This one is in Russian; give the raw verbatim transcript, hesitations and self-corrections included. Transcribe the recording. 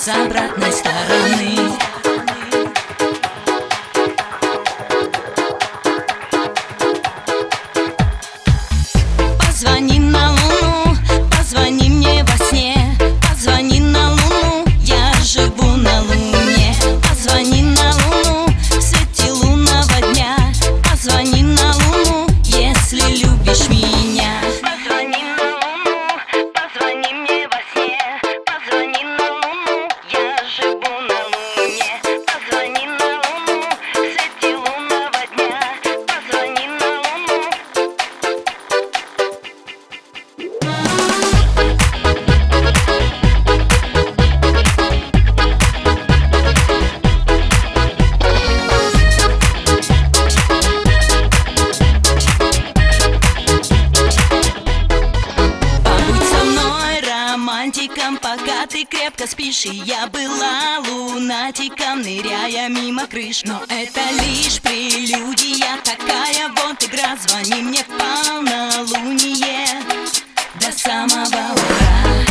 с обратной стороны. Позвони на Луну, позвони мне во сне. Позвони на Луну, я живу на Луне. Позвони на Луну в свете лунного дня. Позвони на Луну, если любишь меня. Позвони на Луну, позвони мне во сне. Позвони на Луну, я живу на Луне. Позвони на Луну в свете лунного дня. Позвони на Луну. Пока ты крепко спишь, и я была лунатиком, ныряя мимо крыш. Но это лишь прелюдия такая, вот игра. Звони мне в полнолуние до самого утра.